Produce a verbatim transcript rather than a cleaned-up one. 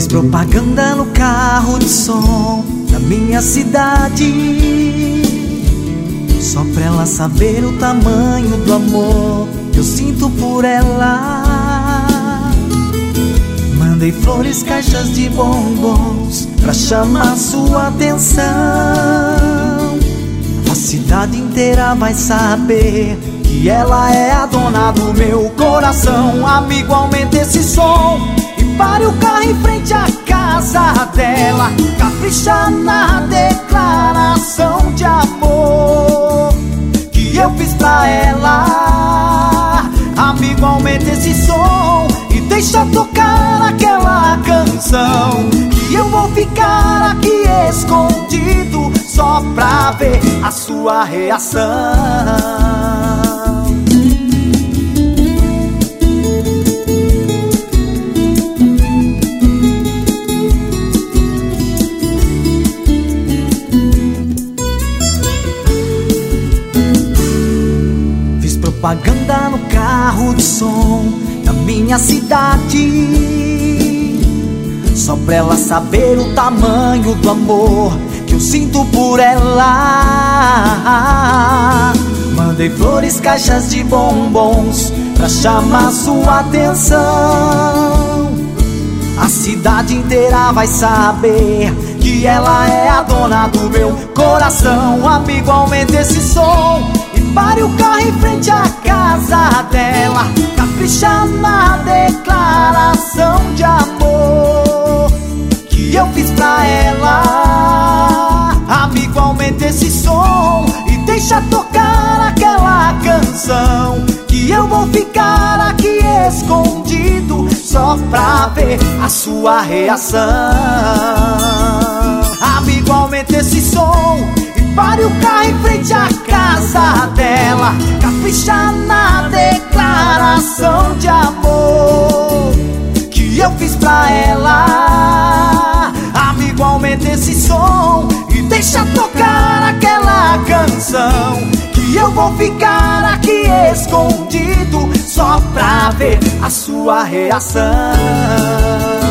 Fiz propaganda no carro de som da minha cidade, só pra ela saber o tamanho do amor que eu sinto por ela. Mandei flores, caixas de bombons pra chamar sua atenção. A cidade inteira vai saber que ela é a dona do meu coração. Amigo, aumente esse som e pare o carro em frente à casa dela. Capricha na declaração de amor que eu fiz pra ela. Amigo, aumente esse som e deixa tocar aquela canção, que eu vou ficar aqui escondido só pra ver a sua reação. Propaganda no carro de som da minha cidade, só pra ela saber o tamanho do amor que eu sinto por ela. Mandei flores, caixas de bombons pra chamar sua atenção. A cidade inteira vai saber que ela é a dona do meu coração. Amigo, aumente esse som e pare o carro em frente à casa dela. Capricha na declaração de amor que eu fiz pra ela. Amigo, aumente esse som e deixa tocar aquela canção, que eu vou ficar aqui escondido só pra ver a sua reação. Amigo, aumente esse som e pare o carro em frente à casa dela. Capricha na declaração de amor que eu fiz pra ela. Amigo, aumente esse som e deixa tocar aquela canção, que eu vou ficar aqui escondido só pra ver a sua reação.